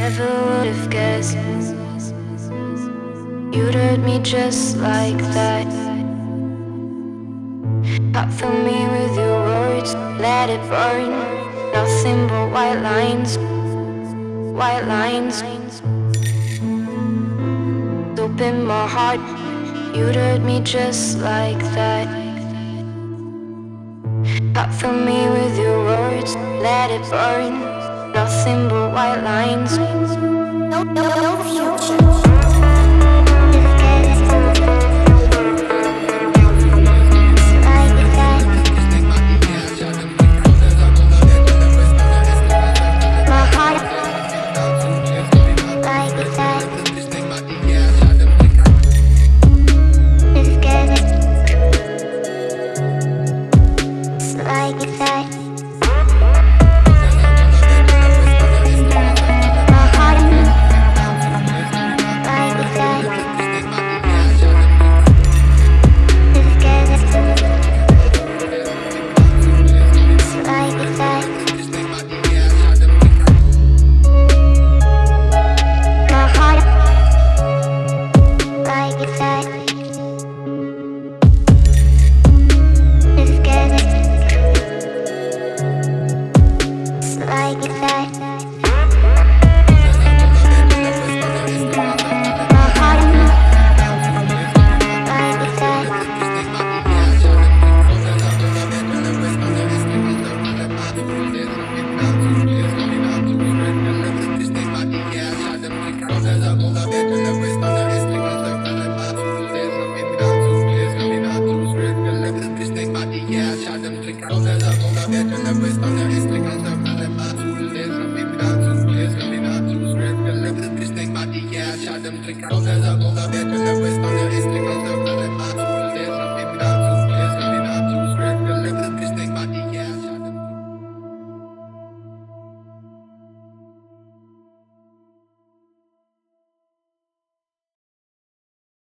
Never would have guessed you'd hurt me just like that. Cut through me with your words, let it burn. Nothing but white lines, white lines. Open my heart, you'd hurt me just like that. Cut through me with your words, let it burn. Nothing but white lines. No future. Don't